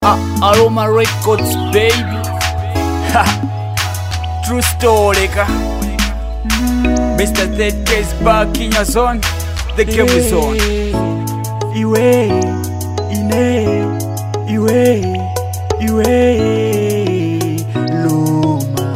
Aroma Records, baby. Ha. True story, ka. Mr. Third back in your zone. The game is on. Iwe, Loma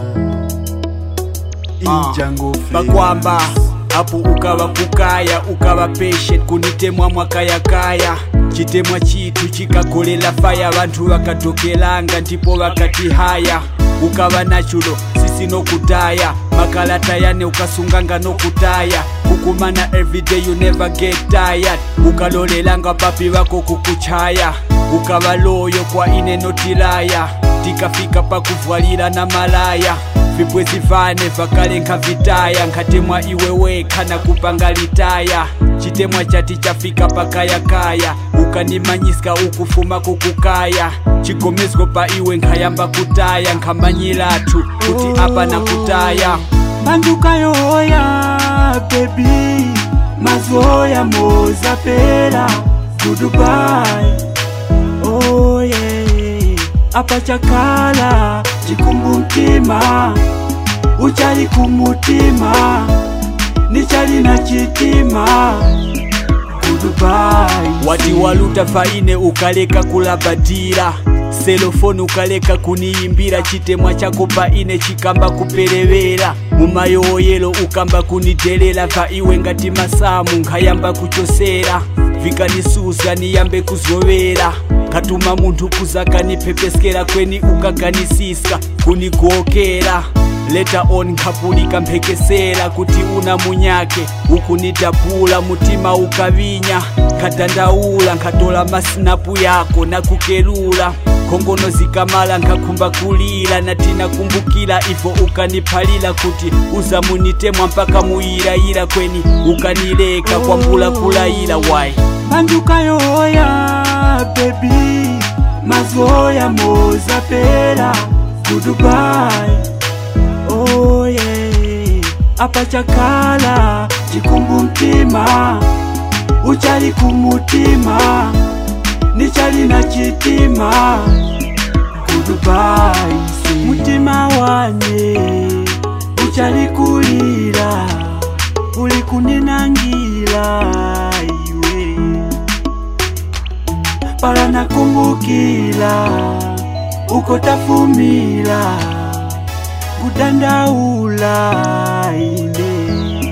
Injango Bakwamba apo ukaba kukaya ukaba patient kunitemwa mwakayakaya chitemwa chitu chikakolela faya abantu bakatokelanga ndipo bakati haya ukaba nachulo sisi no kutaya makalata yane ukasunganga no kutaya kukumana everyday you never get tired ukalolelanga papi bako kukuchaya ukaba loyo kwa ine notilaya tikafika pa kuvwalira na malaya vipwe zivane vakale nkavitaya nkatemwa iwe weka na kupanga litaya chitemwa chati chafika pakayakaya ukanimanyisika ukufuma kukukaya chigomezgo pa iwe nkayamba kutaya nkamanyilatu kuti apa na kutaya banduka yoya baby mazoya moza pera goodbye oh yeah apa chakala chikumbu mtima uchali kumutima nichali na chitima goodbye wati waluta faine ukaleka kulabadira selofoni ukaleka kuniimbira chitemwa chako paine chikamba kuperevera mumayoyelo ukamba kunidelela va iwe ngati masamu nkayamba kuchosera vikanisuza niyambe kuzovera katuma muntu kuzakanipepeskera kweni ukaganisisa kunigokera leta on nkapulika mphekesera kuti una munyake ukunitapula mutima ukavinya kadandaula nkatola masinapu yako na kukelula kongono zikamala nkakumba kulila natina kumbukila ifo ukanipalila kuti uzamunitemwa mpaka muirayira kweni ukanileka kwa mbula kulayila wai banduka yoya baby mazoya moza pera goodbye oh yeah apa chakala chikumbu mtima uchali kumutima nichali na chitima goodbye mutima wane uchali kulira uli kuninangila iwe para nakumbukila uko tafumila kudandaula ine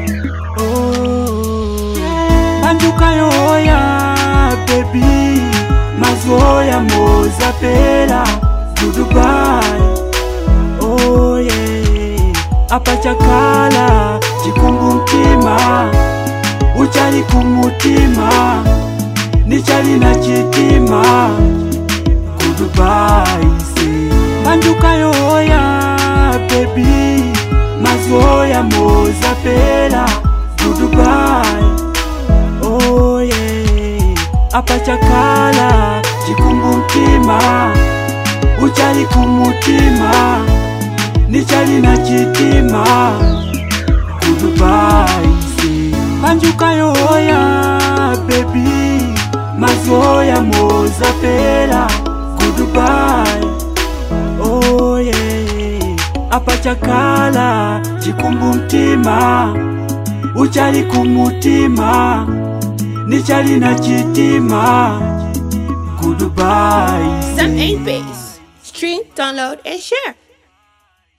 oh banduka yoya baby mazoya moza pera goodbye oh yeah apa chakala chikumbu mtima uchali kumutima nichali na chitima goodbye banduka yoya baby mazoya moza pera goodbye oh yeah apa chakala chikumbu mtima uchali kumutima nichali na chitima goodbye banduka yoya baby mazoya moza pera goodbye oh yeah apa chakala chikumbu mtima uchali kumutima nichali na chitima goodbye Some ain't bass. Stream, download, and share.